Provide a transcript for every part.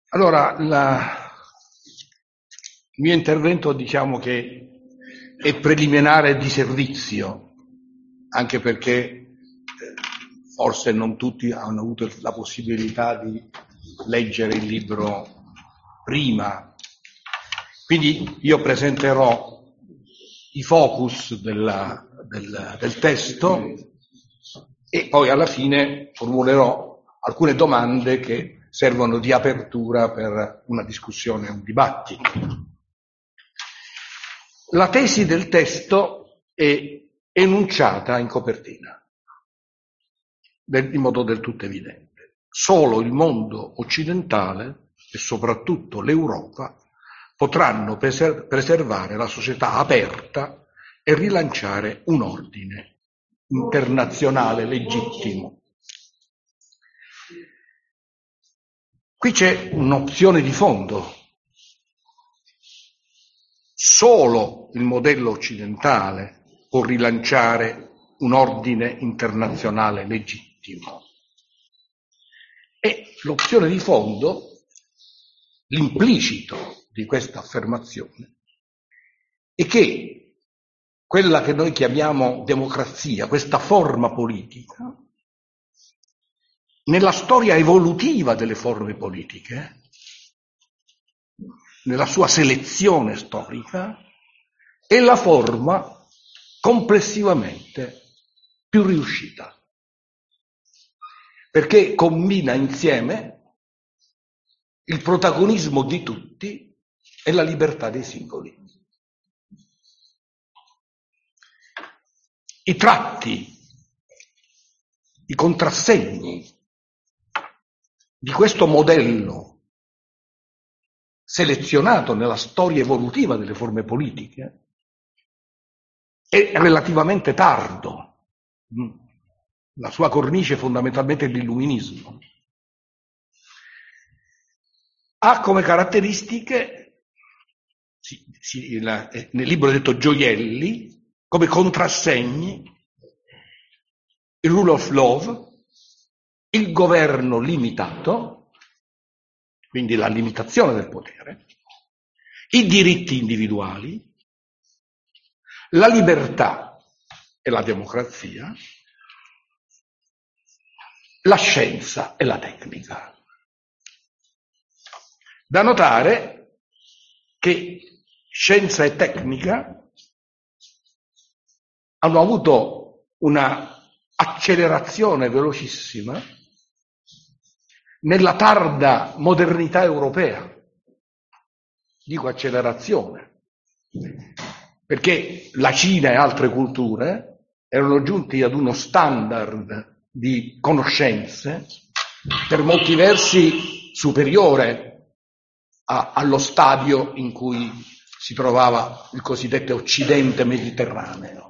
Allora, il mio intervento diciamo che è preliminare di servizio, anche perché forse non tutti hanno avuto la possibilità di leggere il libro prima. Quindi io presenterò i focus del testo e poi alla fine formulerò alcune domande che servono di apertura per una discussione, un dibattito. La tesi del testo è enunciata in copertina, in modo del tutto evidente. Solo il mondo occidentale e soprattutto l'Europa potranno preservare la società aperta e rilanciare un ordine internazionale legittimo. Qui c'è un'opzione di fondo. Solo il modello occidentale può rilanciare un ordine internazionale legittimo. E l'opzione di fondo, l'implicito di questa affermazione, è che quella che noi chiamiamo democrazia, questa forma politica, nella storia evolutiva delle forme politiche, nella sua selezione storica, è la forma complessivamente più riuscita, perché combina insieme il protagonismo di tutti e la libertà dei singoli. I tratti, i contrassegni di questo modello selezionato nella storia evolutiva delle forme politiche è relativamente tardo. La sua cornice è fondamentalmente l'illuminismo. Ha come caratteristiche, nel libro è detto gioielli, come contrassegni, il rule of law, il governo limitato, quindi la limitazione del potere, i diritti individuali, la libertà e la democrazia, la scienza e la tecnica. Da notare che scienza e tecnica hanno avuto una accelerazione velocissima nella tarda modernità europea. Dico accelerazione, perché la Cina e altre culture erano giunti ad uno standard di conoscenze per molti versi superiore allo stadio in cui si trovava il cosiddetto Occidente mediterraneo.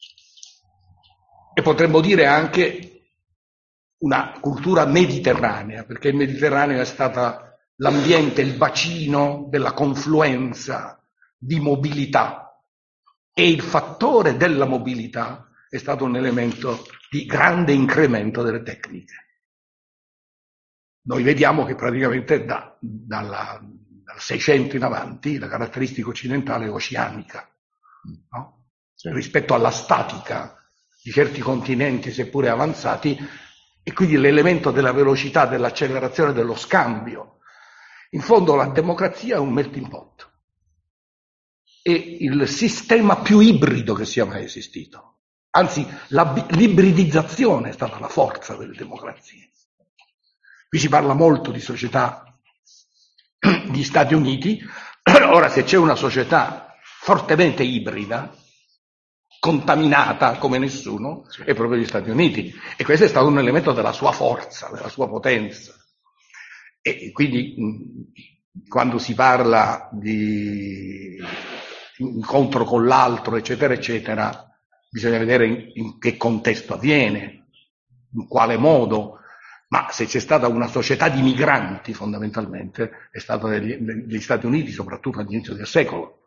E potremmo dire anche una cultura mediterranea, perché il Mediterraneo è stata l'ambiente, il bacino della confluenza di mobilità, e il fattore della mobilità è stato un elemento di grande incremento delle tecniche. Noi vediamo che praticamente dal 600 in avanti la caratteristica occidentale è oceanica, no? Rispetto alla statica di certi continenti, seppure avanzati, e quindi l'elemento della velocità, dell'accelerazione, dello scambio. In fondo la democrazia è un melting pot, è il sistema più ibrido che sia mai esistito. Anzi, l'ibridizzazione è stata la forza delle democrazie. Qui si parla molto di società di Stati Uniti. Ora, se c'è una società fortemente ibrida, contaminata come nessuno, è proprio gli Stati Uniti, e questo è stato un elemento della sua forza, della sua potenza. E quindi quando si parla di incontro con l'altro, eccetera, eccetera, bisogna vedere in che contesto avviene, in quale modo, ma se c'è stata una società di migranti, fondamentalmente, è stata negli Stati Uniti, soprattutto all'inizio del secolo.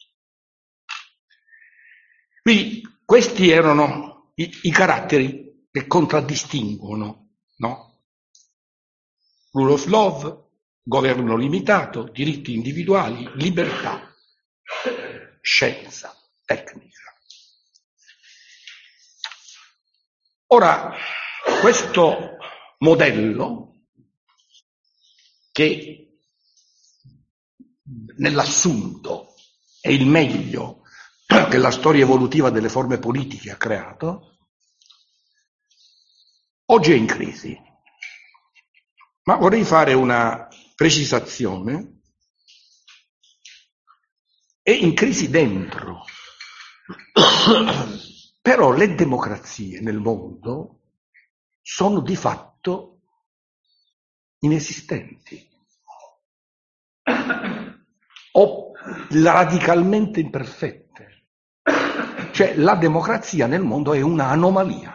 Quindi questi erano i caratteri che contraddistinguono, no? Rule of law, governo limitato, diritti individuali, libertà, scienza, tecnica. Ora, questo modello, che nell'assunto è il meglio che la storia evolutiva delle forme politiche ha creato, oggi è in crisi. Ma vorrei fare una precisazione: è in crisi dentro. Però le democrazie nel mondo sono di fatto inesistenti o radicalmente imperfette. Cioè la democrazia nel mondo è una anomalia.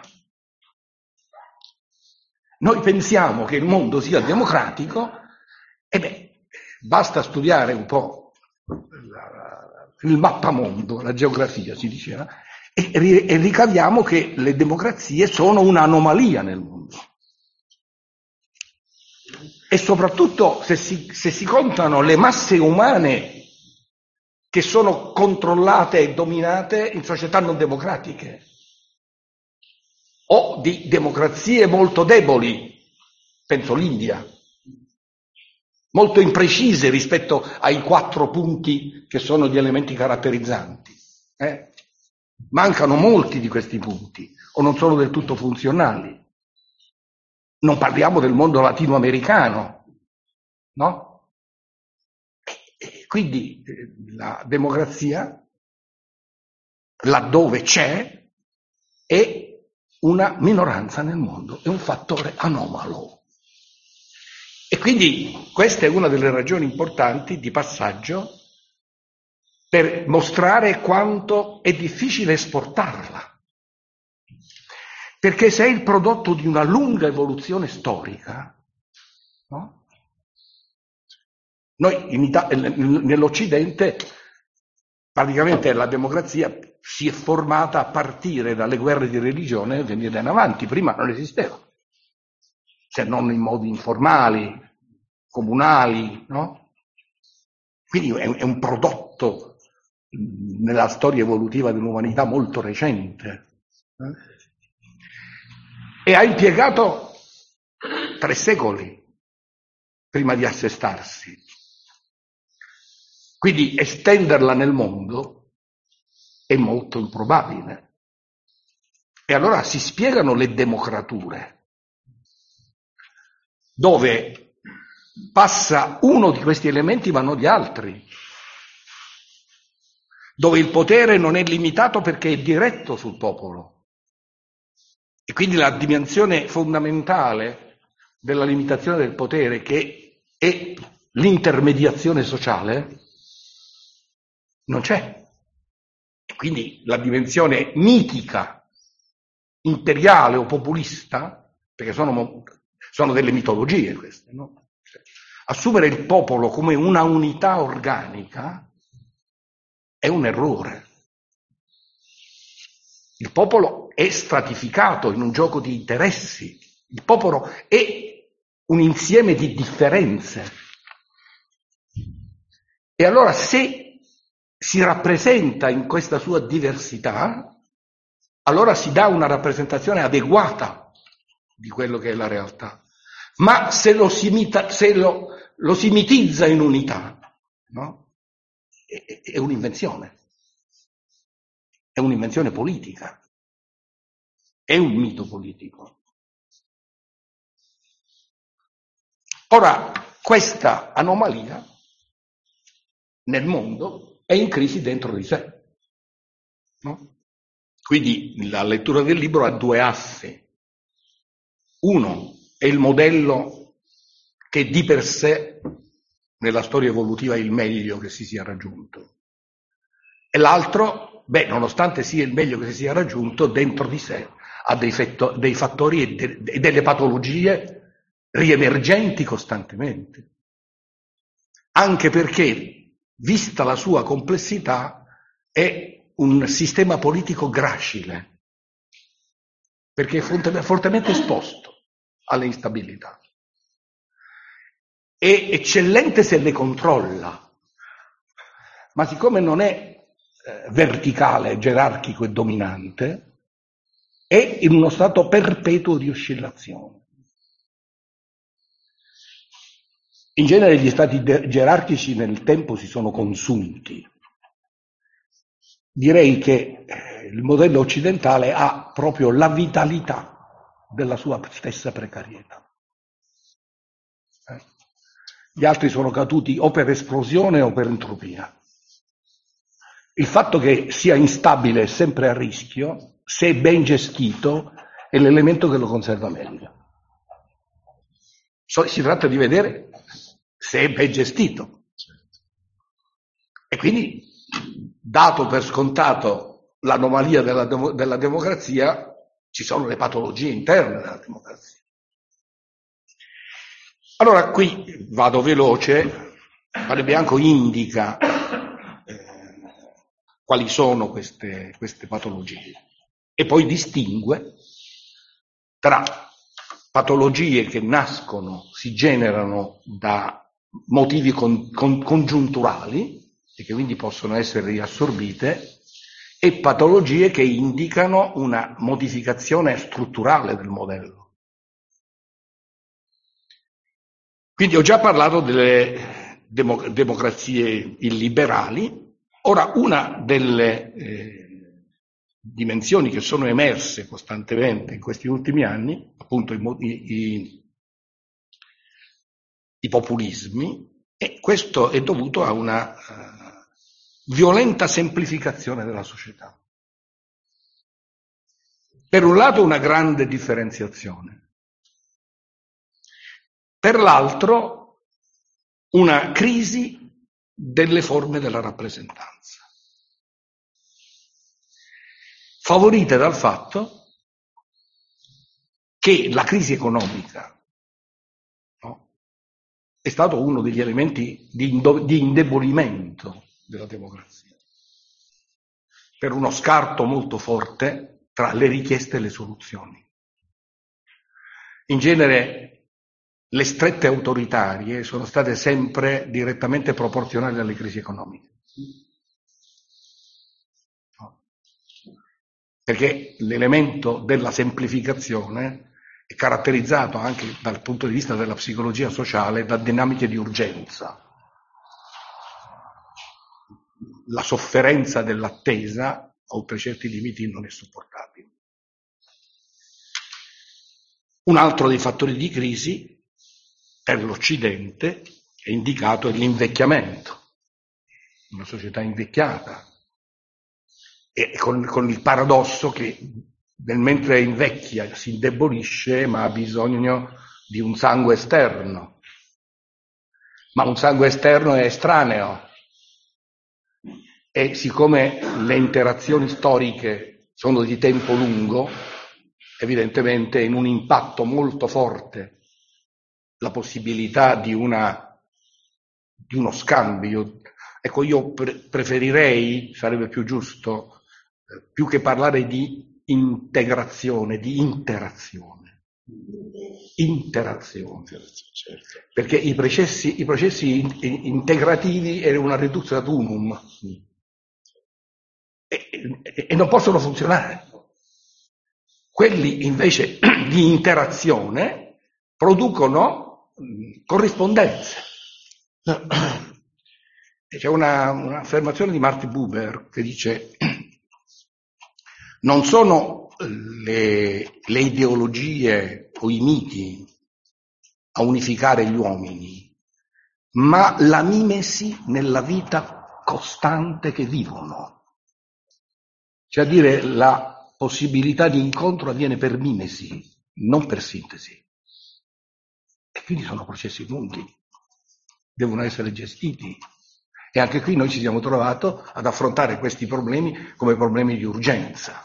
Noi pensiamo che il mondo sia democratico e basta studiare un po' il mappamondo, la geografia si diceva, e ricaviamo che le democrazie sono un'anomalia nel mondo. E soprattutto se si contano le masse umane che sono controllate e dominate in società non democratiche o di democrazie molto deboli, penso l'India, molto imprecise rispetto ai 4 punti che sono gli elementi caratterizzanti. Mancano molti di questi punti o non sono del tutto funzionali. Non parliamo del mondo latinoamericano, no? E quindi la democrazia, laddove c'è, è una minoranza nel mondo, è un fattore anomalo. E quindi questa è una delle ragioni importanti di passaggio per mostrare quanto è difficile esportarla. Perché se è il prodotto di una lunga evoluzione storica, no? Noi nell'Occidente praticamente la democrazia si è formata a partire dalle guerre di religione e venire in avanti, prima non esisteva, se non in modi informali, comunali, no? Quindi è un prodotto nella storia evolutiva dell'umanità molto recente. E ha impiegato 3 secoli prima di assestarsi. Quindi estenderla nel mondo è molto improbabile. E allora si spiegano le democrature, dove passa uno di questi elementi ma non gli altri, dove il potere non è limitato perché è diretto sul popolo. E quindi la dimensione fondamentale della limitazione del potere, che è l'intermediazione sociale, non c'è. E quindi la dimensione mitica, imperiale o populista, perché sono delle mitologie queste, no? Assumere il popolo come una unità organica è un errore. Il popolo è stratificato in un gioco di interessi, il popolo è un insieme di differenze. E allora se si rappresenta in questa sua diversità, allora si dà una rappresentazione adeguata di quello che è la realtà. Ma se lo si mitizza in unità, no? È un'invenzione. È un'invenzione politica, è un mito politico. Ora, questa anomalia nel mondo è in crisi dentro di sé, no? Quindi la lettura del libro ha 2 assi. Uno è il modello che di per sé nella storia evolutiva è il meglio che si sia raggiunto. E l'altro, nonostante sia il meglio che si sia raggiunto, dentro di sé ha dei fattori e delle patologie riemergenti costantemente. Anche perché, vista la sua complessità, è un sistema politico gracile, perché è fortemente esposto alle instabilità. è eccellente se le controlla, ma siccome non è verticale, gerarchico e dominante, è in uno stato perpetuo di oscillazione. In genere gli stati gerarchici nel tempo si sono consunti. Direi che il modello occidentale ha proprio la vitalità della sua stessa precarietà. Gli altri sono caduti o per esplosione o per entropia. Il fatto che sia instabile e sempre a rischio, se ben gestito, è l'elemento che lo conserva meglio. Si tratta di vedere se è ben gestito. E quindi, dato per scontato l'anomalia della democrazia, ci sono le patologie interne della democrazia. Allora qui vado veloce, Pane Bianco indica quali sono queste patologie e poi distingue tra patologie che nascono, si generano da motivi congiunturali e che quindi possono essere riassorbite, e patologie che indicano una modificazione strutturale del modello. Quindi ho già parlato delle democrazie illiberali. Ora, una delle dimensioni che sono emerse costantemente in questi ultimi anni, appunto i populismi, e questo è dovuto a una violenta semplificazione della società. Per un lato una grande differenziazione, per l'altro una crisi delle forme della rappresentanza, favorite dal fatto che la crisi economica, no, è stato uno degli elementi di indebolimento della democrazia, per uno scarto molto forte tra le richieste e le soluzioni. In genere le strette autoritarie sono state sempre direttamente proporzionali alle crisi economiche. Perché l'elemento della semplificazione è caratterizzato anche dal punto di vista della psicologia sociale da dinamiche di urgenza. La sofferenza dell'attesa, oltre certi limiti, non è sopportabile. Un altro dei fattori di crisi per l'Occidente è indicato l'invecchiamento, una società invecchiata, e con il paradosso che mentre invecchia si indebolisce, ma ha bisogno di un sangue esterno, ma un sangue esterno è estraneo, e siccome le interazioni storiche sono di tempo lungo, evidentemente in un impatto molto forte la possibilità di uno scambio. Ecco, io preferirei, sarebbe più giusto, più che parlare di integrazione, di interazione. Interazione. Perché i processi integrativi erano una reduzione ad unum e non possono funzionare. Quelli invece di interazione producono corrispondenze. C'è un'affermazione di Martin Buber che dice: non sono le ideologie o i miti a unificare gli uomini, ma la mimesi nella vita costante che vivono. Cioè a dire, la possibilità di incontro avviene per mimesi, non per sintesi. E quindi sono processi lunghi, devono essere gestiti. E anche qui noi ci siamo trovati ad affrontare questi problemi come problemi di urgenza.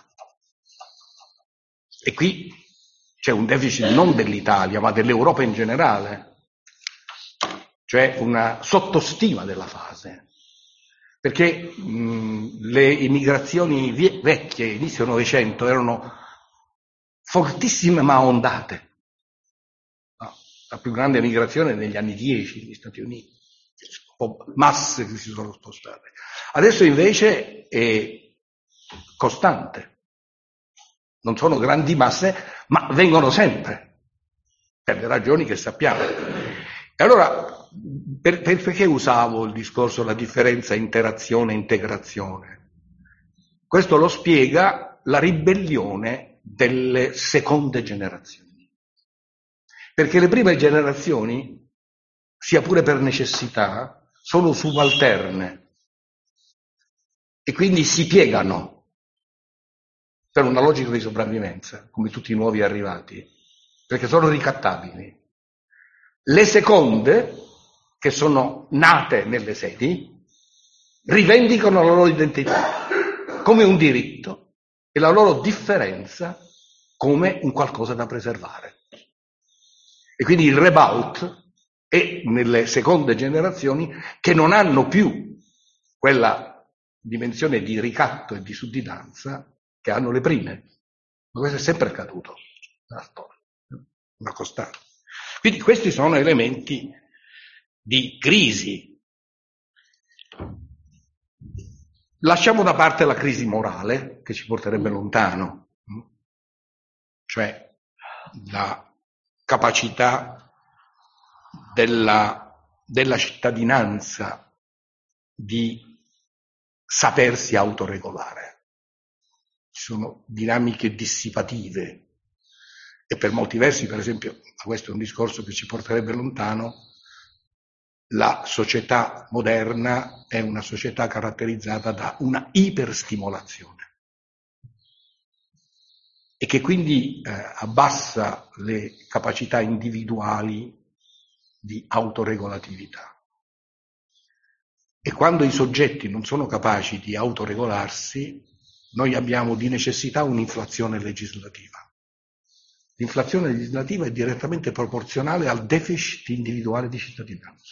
E qui c'è un deficit non dell'Italia, ma dell'Europa in generale, cioè una sottostima della fase. Perché le immigrazioni vecchie, inizio Novecento, erano fortissime ma ondate. No. la più grande migrazione negli anni 10 negli Stati Uniti, masse che si sono spostate. Adesso invece è costante, non sono grandi masse, ma vengono sempre, per le ragioni che sappiamo. E allora, perché usavo il discorso la differenza interazione e integrazione? Questo lo spiega la ribellione delle seconde generazioni. Perché le prime generazioni, sia pure per necessità, sono subalterne e quindi si piegano per una logica di sopravvivenza, come tutti i nuovi arrivati, perché sono ricattabili. Le seconde, che sono nate nelle sedi, rivendicano la loro identità come un diritto e la loro differenza come un qualcosa da preservare. E quindi il rebout è nelle seconde generazioni che non hanno più quella dimensione di ricatto e di sudditanza che hanno le prime. Ma questo è sempre accaduto nella storia, una costante. Quindi questi sono elementi di crisi. Lasciamo da parte la crisi morale, che ci porterebbe lontano, cioè la capacità della cittadinanza di sapersi autoregolare. Ci sono dinamiche dissipative e per molti versi, per esempio, ma questo è un discorso che ci porterebbe lontano, la società moderna è una società caratterizzata da una iperstimolazione e che quindi abbassa le capacità individuali di autoregolatività. E quando i soggetti non sono capaci di autoregolarsi, noi abbiamo di necessità un'inflazione legislativa. L'inflazione legislativa è direttamente proporzionale al deficit individuale di cittadinanza.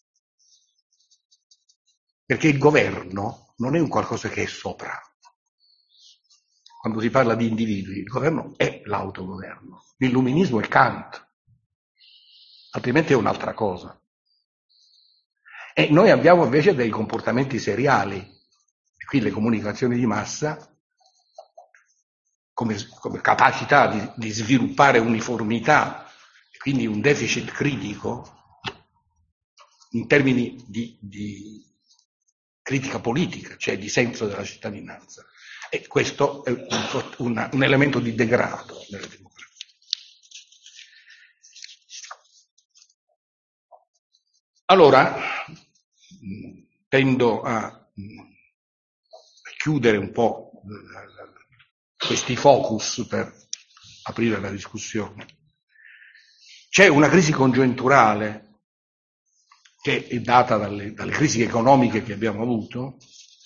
Perché il governo non è un qualcosa che è sopra. Quando si parla di individui, il governo è l'autogoverno. L'illuminismo è Kant, altrimenti è un'altra cosa. E noi abbiamo invece dei comportamenti seriali. E qui le comunicazioni di massa, come capacità di sviluppare uniformità, e quindi un deficit critico, in termini di critica politica, cioè di senso della cittadinanza. E questo è un elemento di degrado nella democrazia. Allora, tendo a chiudere un po' questi focus per aprire la discussione. C'è una crisi congiunturale che è data dalle crisi economiche che abbiamo avuto.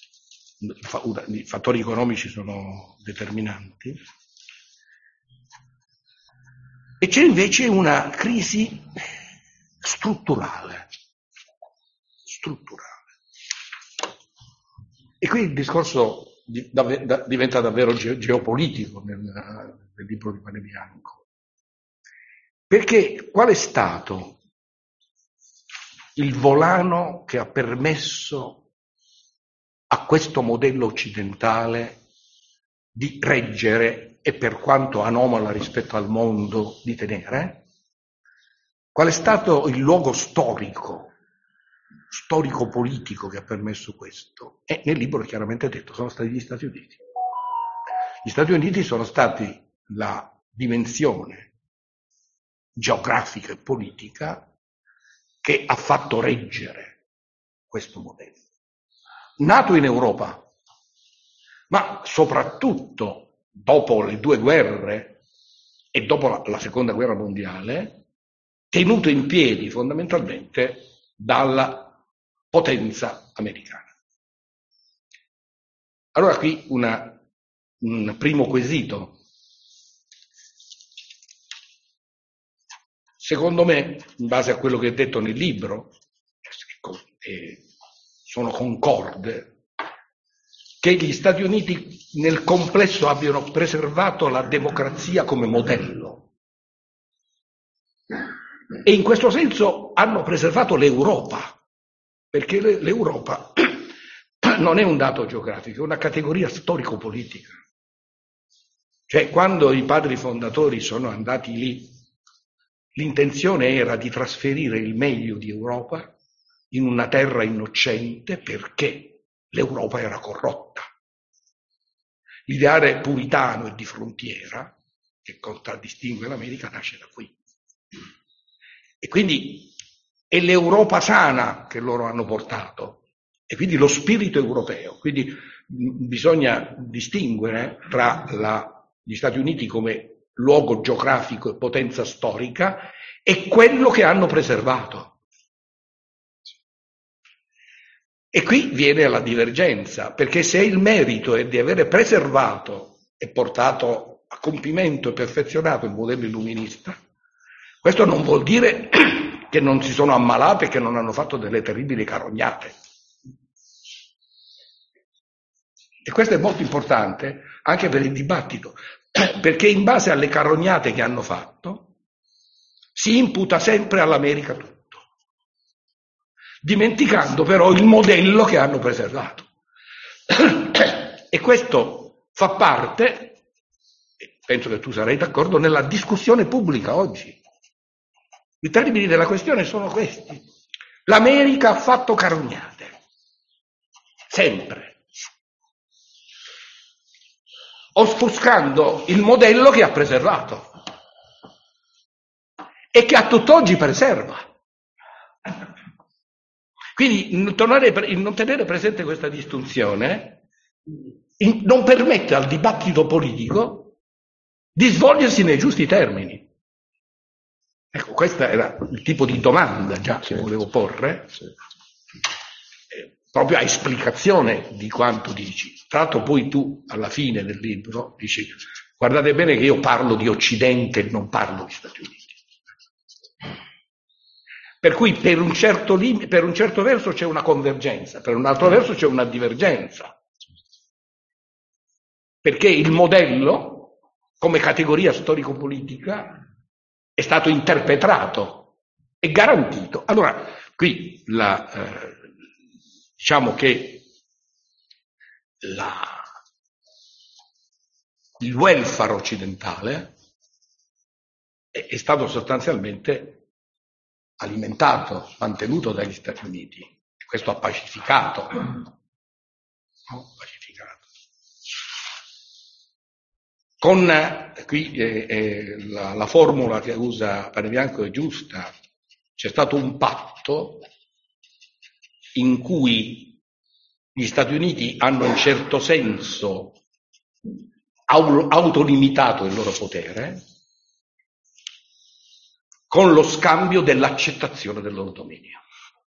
I fattori economici sono determinanti, e c'è invece una crisi strutturale. E qui il discorso diventa davvero geopolitico nel libro di Pane Bianco, perché qual è stato il volano che ha permesso a questo modello occidentale di reggere e, per quanto anomala rispetto al mondo, di tenere? Qual è stato il luogo storico-politico che ha permesso questo? E nel libro è chiaramente detto, sono stati gli Stati Uniti. Gli Stati Uniti sono stati la dimensione geografica e politica che ha fatto reggere questo modello. Nato in Europa, ma soprattutto dopo le due guerre e dopo la seconda guerra mondiale, tenuto in piedi fondamentalmente dalla potenza americana. Allora qui un primo quesito. Secondo me, in base a quello che è detto nel libro, sono concorde, che gli Stati Uniti nel complesso abbiano preservato la democrazia come modello E in questo senso hanno preservato l'Europa, perché l'Europa non è un dato geografico, è una categoria storico-politica. Cioè, quando i padri fondatori sono andati lì, l'intenzione era di trasferire il meglio di Europa in una terra innocente perché l'Europa era corrotta. L'ideale puritano e di frontiera, che contraddistingue l'America, nasce da qui. E quindi è l'Europa sana che loro hanno portato, e quindi lo spirito europeo. Quindi bisogna distinguere tra gli Stati Uniti come luogo geografico e potenza storica e quello che hanno preservato. E qui viene la divergenza, perché se il merito è di avere preservato e portato a compimento e perfezionato il modello illuminista, questo non vuol dire che non si sono ammalate e che non hanno fatto delle terribili carognate. E questo è molto importante anche per il dibattito, perché in base alle carognate che hanno fatto si imputa sempre all'America tutto, dimenticando però il modello che hanno preservato. E questo fa parte, penso che tu sarai d'accordo, nella discussione pubblica oggi. I termini della questione sono questi. L'America ha fatto carognate, sempre, offuscando il modello che ha preservato e che a tutt'oggi preserva. Quindi il non tenere presente questa distinzione non permette al dibattito politico di svolgersi nei giusti termini. Ecco, questo era il tipo di domanda già che volevo porre, proprio a esplicazione di quanto dici. Tra l'altro poi tu, alla fine del libro, dici: guardate bene che io parlo di Occidente e non parlo di Stati Uniti. Per cui per un certo verso c'è una convergenza, per un altro verso c'è una divergenza. Perché il modello, come categoria storico-politica, è stato interpretato e garantito. Allora, qui diciamo che il welfare occidentale è stato sostanzialmente alimentato, mantenuto dagli Stati Uniti. Questo ha pacificato. Con qui la formula che usa Panebianco è giusta. C'è stato un patto in cui gli Stati Uniti hanno in certo senso autolimitato il loro potere con lo scambio dell'accettazione del loro dominio.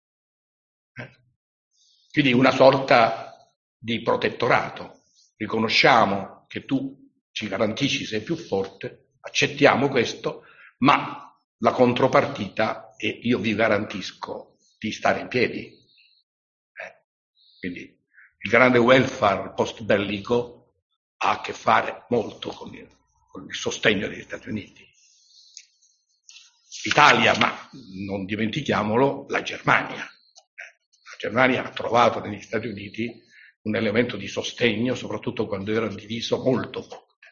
Quindi una sorta di protettorato. Riconosciamo che tu ci garantisci, sei più forte, accettiamo questo, ma la contropartita è: io vi garantisco di stare in piedi. Quindi il grande welfare post-bellico ha a che fare molto con il sostegno degli Stati Uniti. L'Italia, ma non dimentichiamolo, la Germania. La Germania ha trovato negli Stati Uniti un elemento di sostegno, soprattutto quando era diviso molto forte.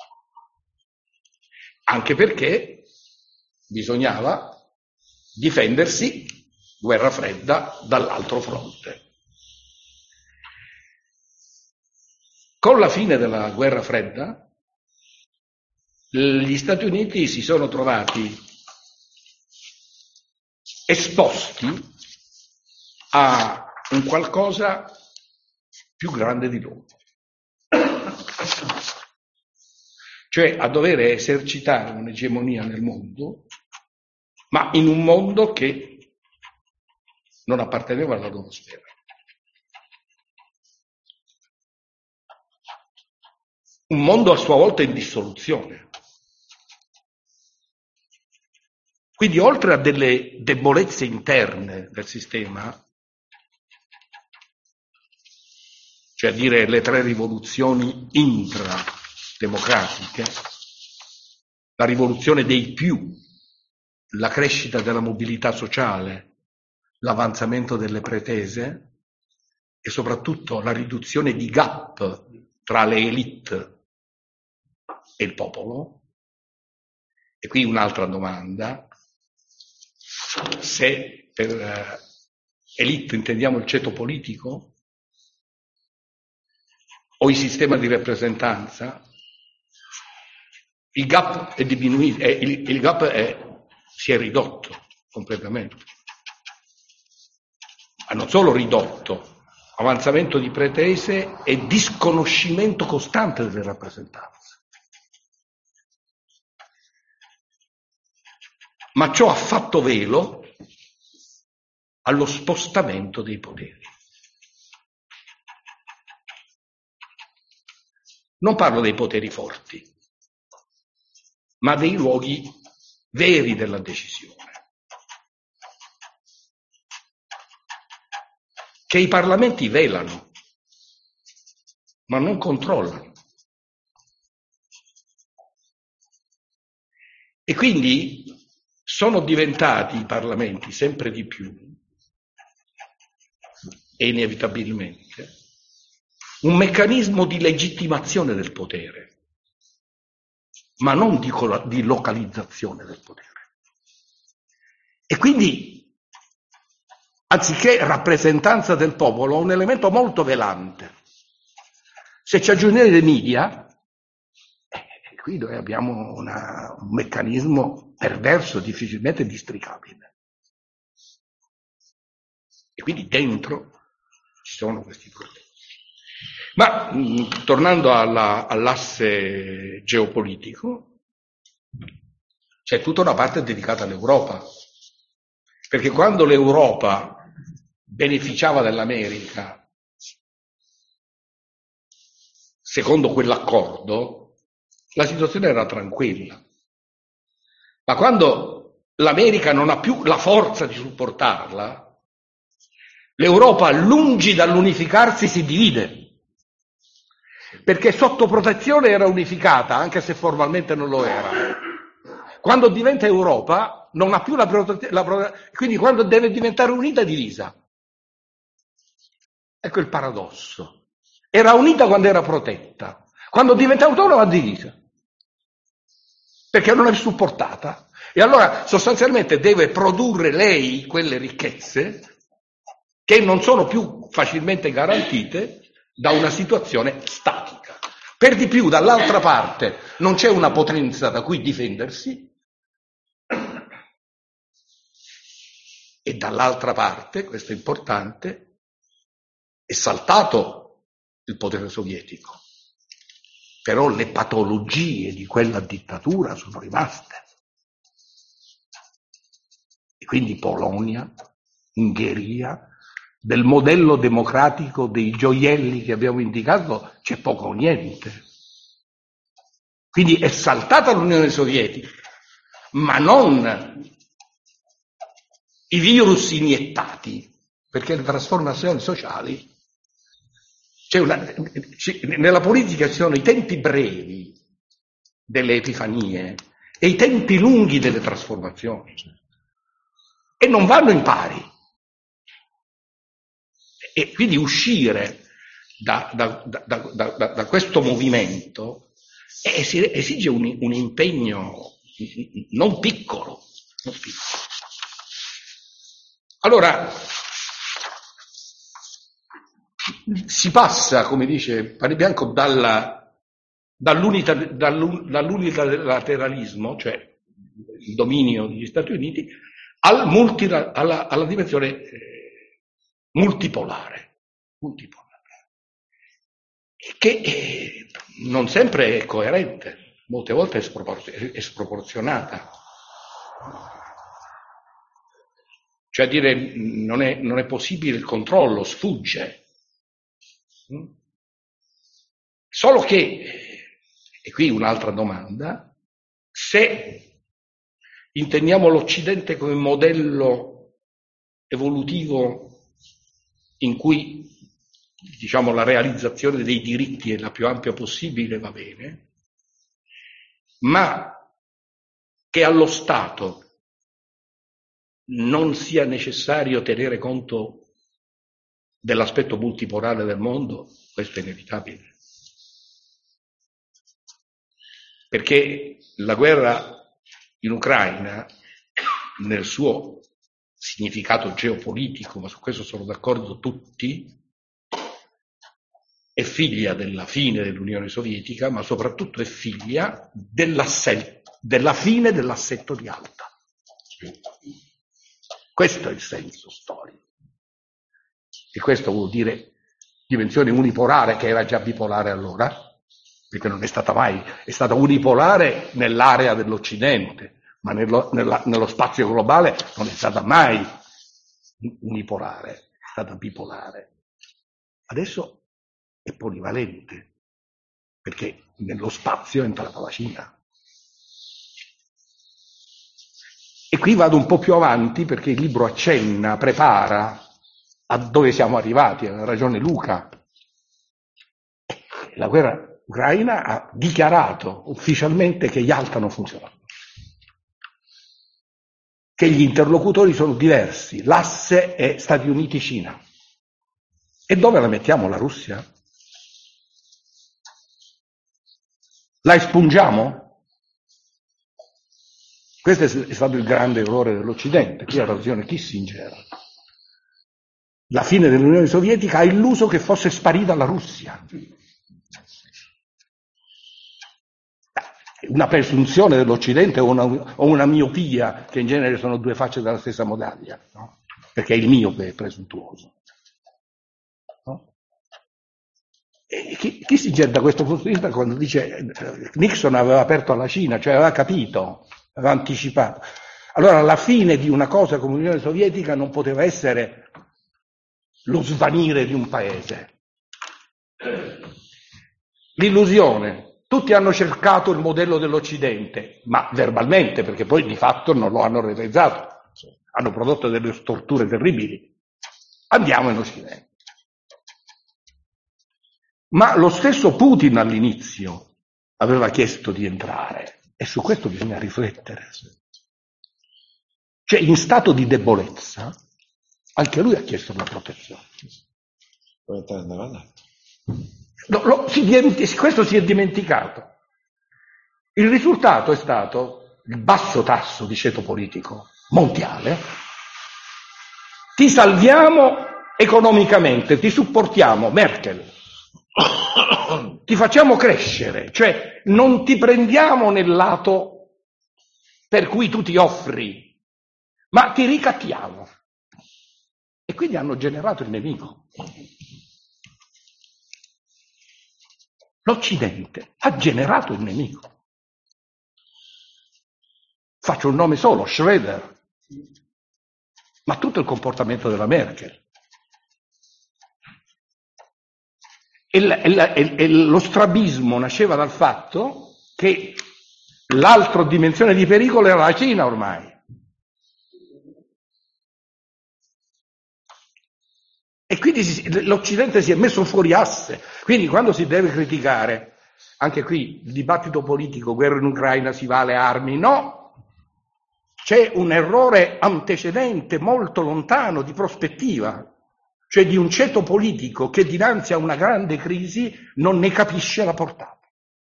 Anche perché bisognava difendersi, guerra fredda, dall'altro fronte. Con la fine della guerra fredda, gli Stati Uniti si sono trovati esposti a un qualcosa più grande di loro, cioè a dover esercitare un'egemonia nel mondo, ma in un mondo che non apparteneva alla loro sfera. Un mondo a sua volta in dissoluzione. Quindi, oltre a delle debolezze interne del sistema, cioè a dire le 3 rivoluzioni intrademocratiche, la rivoluzione dei più, la crescita della mobilità sociale, l'avanzamento delle pretese e soprattutto la riduzione di gap tra le elite e il popolo. E qui un'altra domanda: se per elite intendiamo il ceto politico o il sistema di rappresentanza, il gap è diminuito, il gap si è ridotto completamente. Ma non solo ridotto, avanzamento di pretese e disconoscimento costante delle rappresentanze. Ma ciò ha fatto velo allo spostamento dei poteri. Non parlo dei poteri forti, ma dei luoghi veri della decisione, che i parlamenti velano, ma non controllano. E quindi sono diventati i parlamenti sempre di più, e inevitabilmente, un meccanismo di legittimazione del potere, ma non di localizzazione del potere. E quindi, anziché rappresentanza del popolo, un elemento molto velante. Se ci aggiungete i media, qui noi abbiamo un meccanismo perverso, difficilmente districabile. E quindi dentro ci sono questi problemi. Ma tornando all'asse geopolitico, c'è tutta una parte dedicata all'Europa, perché quando l'Europa beneficiava dell'America, secondo quell'accordo, la situazione era tranquilla. Ma quando l'America non ha più la forza di supportarla, l'Europa, lungi dall'unificarsi, si divide. Perché sotto protezione era unificata, anche se formalmente non lo era. Quando diventa Europa, non ha più la protezione, quindi quando deve diventare unita, divisa. Ecco il paradosso. Era unita quando era protetta. Quando diventa autonoma, divisa. Perché non è supportata. E allora sostanzialmente deve produrre lei quelle ricchezze che non sono più facilmente garantite da una situazione statica. Per di più, dall'altra parte non c'è una potenza da cui difendersi, e dall'altra parte, questo è importante, è saltato il potere sovietico, però le patologie di quella dittatura sono rimaste. E quindi Polonia, Ungheria, del modello democratico dei gioielli che abbiamo indicato c'è poco o niente. Quindi è saltata l'Unione Sovietica, ma non i virus iniettati, perché le trasformazioni sociali, nella politica ci sono i tempi brevi delle epifanie e i tempi lunghi delle trasformazioni, e non vanno in pari. E quindi uscire da questo movimento esige un impegno non piccolo. Allora, si passa, come dice Panibianco, dall'unilateralismo, cioè il dominio degli Stati Uniti, alla dimensione multipolare, che non sempre è coerente, molte volte è sproporzionata. Cioè dire non è possibile il controllo, sfugge. Solo che, e qui un'altra domanda, se intendiamo l'Occidente come modello evolutivo in cui, diciamo, la realizzazione dei diritti è la più ampia possibile, va bene, ma che allo Stato non sia necessario tenere conto dell'aspetto multipolare del mondo, questo è inevitabile. Perché la guerra in Ucraina, nel suo significato geopolitico, ma su questo sono d'accordo tutti, è figlia della fine dell'Unione Sovietica, ma soprattutto è figlia della fine dell'assetto di Alta. Questo è il senso storico. E questo vuol dire dimensione unipolare, che era già bipolare allora, perché non è stata mai, è stata unipolare nell'area dell'Occidente, ma nello spazio globale non è stata mai unipolare, è stata bipolare. Adesso è polivalente, perché nello spazio è entrata la Cina. E qui vado un po' più avanti perché il libro accenna, prepara a dove siamo arrivati, ha ragione Luca. La guerra ucraina ha dichiarato ufficialmente che Yalta non funziona, che gli interlocutori sono diversi, l'asse è Stati Uniti-Cina. E dove la mettiamo la Russia? La espungiamo? Questo è stato il grande errore dell'Occidente, qui ha ragione Kissinger. La fine dell'Unione Sovietica ha illuso che fosse sparita la Russia. Una presunzione dell'Occidente o una miopia, che in genere sono due facce della stessa medaglia, no? Perché è il miope presuntuoso. No? E Kissinger da questo punto di vista, quando dice Nixon aveva aperto alla Cina, cioè aveva capito, aveva anticipato. Allora la fine di una cosa come l'Unione Sovietica non poteva essere lo svanire di un paese. L'illusione. Tutti hanno cercato il modello dell'Occidente, ma verbalmente, perché poi di fatto non lo hanno realizzato. Hanno prodotto delle storture terribili. Andiamo in Occidente. Ma lo stesso Putin all'inizio aveva chiesto di entrare, e su questo bisogna riflettere. Cioè, in stato di debolezza, anche lui ha chiesto una protezione. Questo si è dimenticato. Il risultato è stato il basso tasso di ceto politico mondiale. Ti salviamo economicamente, ti supportiamo, Merkel, ti facciamo crescere, cioè non ti prendiamo nel lato per cui tu ti offri, ma ti ricattiamo. E quindi hanno generato il nemico. L'Occidente ha generato il nemico. Faccio un nome solo, Schröder, ma tutto il comportamento della Merkel. E lo strabismo nasceva dal fatto che l'altra dimensione di pericolo era la Cina ormai. E quindi l'Occidente si è messo fuori asse. Quindi quando si deve criticare, anche qui il dibattito politico, guerra in Ucraina, si va alle armi, no. C'è un errore antecedente molto lontano di prospettiva, cioè di un ceto politico che dinanzi a una grande crisi non ne capisce la portata.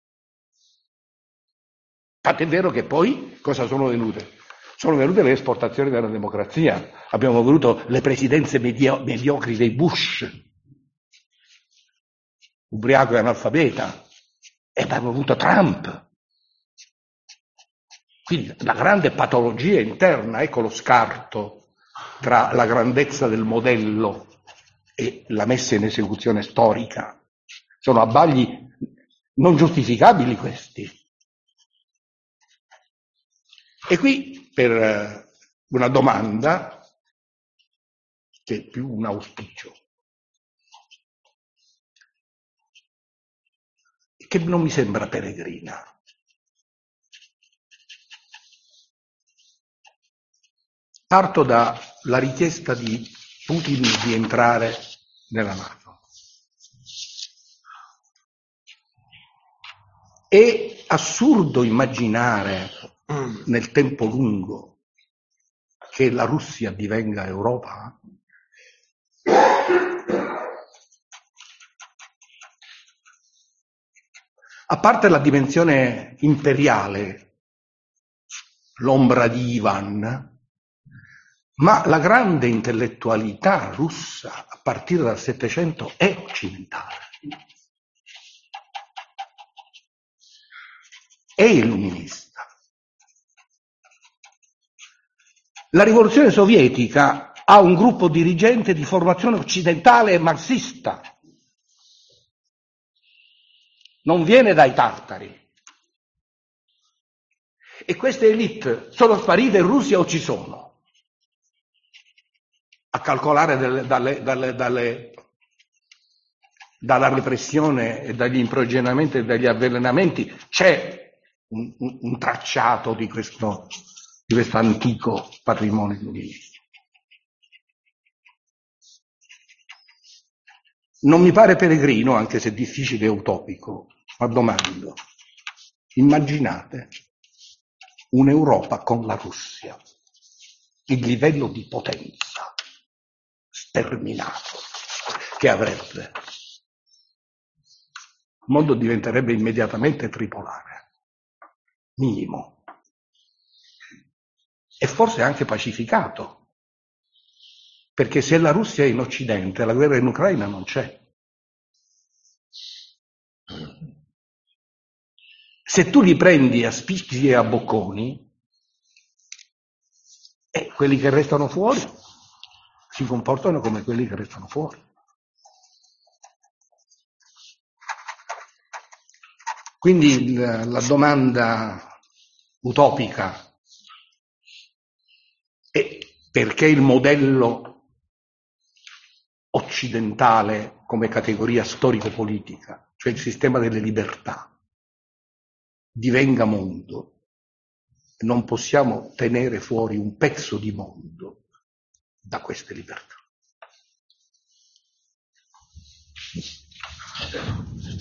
Tant'è vero che poi cosa sono venute? Sono venute le esportazioni della democrazia. Abbiamo avuto le presidenze mediocri dei Bush, ubriaco e analfabeta, e abbiamo avuto Trump. Quindi la grande patologia interna, ecco lo scarto tra la grandezza del modello e la messa in esecuzione storica. Sono abbagli non giustificabili questi. E qui per una domanda, che è più un auspicio, che non mi sembra peregrina. Parto dalla richiesta di Putin di entrare nella NATO. È assurdo immaginare nel tempo lungo che la Russia divenga Europa? A parte la dimensione imperiale, l'ombra di Ivan, ma la grande intellettualità russa a partire dal Settecento è occidentale, è illuminista. La rivoluzione sovietica ha un gruppo dirigente di formazione occidentale e marxista, non viene dai tartari. E queste elite sono sparite in Russia o ci sono? A calcolare dalla repressione e dagli imprigionamenti e dagli avvelenamenti c'è un tracciato di questo antico patrimonio illuminista. Non mi pare peregrino, anche se difficile e utopico, ma domando: immaginate un'Europa con la Russia, il livello di potenza sterminato che avrebbe. Il mondo diventerebbe immediatamente tripolare, minimo, e forse anche pacificato, perché se la Russia è in Occidente, la guerra in Ucraina non c'è. Se tu li prendi a spicchi e a bocconi, quelli che restano fuori si comportano come quelli che restano fuori. Quindi la domanda utopica è: perché il modello occidentale come categoria storico-politica, cioè il sistema delle libertà, divenga mondo, non possiamo tenere fuori un pezzo di mondo da queste libertà.